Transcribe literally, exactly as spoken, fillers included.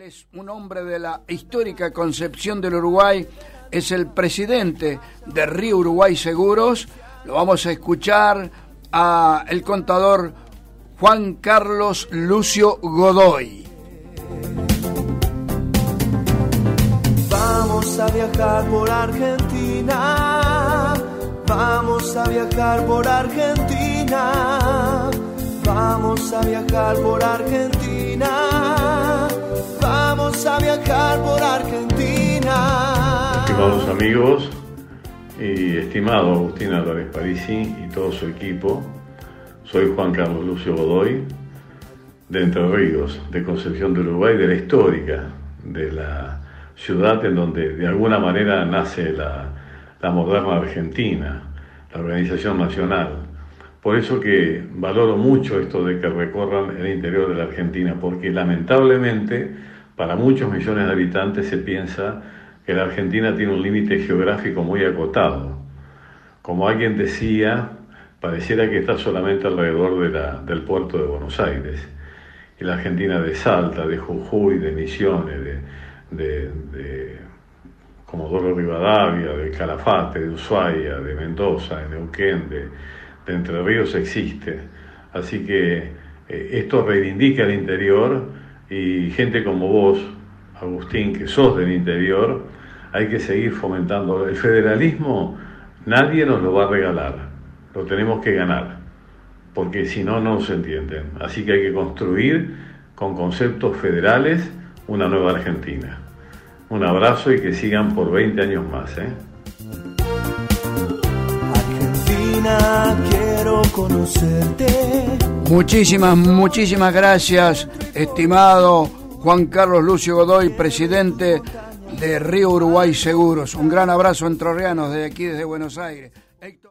Es un hombre de la histórica Concepción del Uruguay, es el presidente de Río Uruguay Seguros. Lo vamos a escuchar a el contador Juan Carlos Lucio Godoy. Vamos a viajar por Argentina, vamos a viajar por Argentina, vamos a viajar por Argentina, vamos a viajar por Argentina. Estimados amigos y estimado Agustín Álvarez Parisi y todo su equipo, soy Juan Carlos Lucio Godoy, de Entre Ríos, de Concepción del Uruguay, de la histórica, de la ciudad en donde de alguna manera nace la, la moderna Argentina, la organización nacional. Por eso que valoro mucho esto de que recorran el interior de la Argentina, porque lamentablemente para muchos millones de habitantes se piensa que la Argentina tiene un límite geográfico muy acotado. Como alguien decía, pareciera que está solamente alrededor de la, del puerto de Buenos Aires. Y la Argentina de Salta, de Jujuy, de Misiones, de, de, de Comodoro Rivadavia, de Calafate, de Ushuaia, de Mendoza, de Neuquén, de, de Entre Ríos existe. Así que eh, esto reivindica el interior y gente como vos, Agustín, que sos del interior, hay que seguir fomentando. El federalismo nadie nos lo va a regalar, lo tenemos que ganar, porque si no, no se entienden. Así que hay que construir con conceptos federales una nueva Argentina. Un abrazo y que sigan por veinte años más, ¿eh? Argentina, quiero conocerte. Muchísimas, muchísimas gracias, estimado Juan Carlos Lucio Godoy, presidente de Río Uruguay Seguros. Un gran abrazo entrerrianos desde aquí, desde Buenos Aires. Héctor...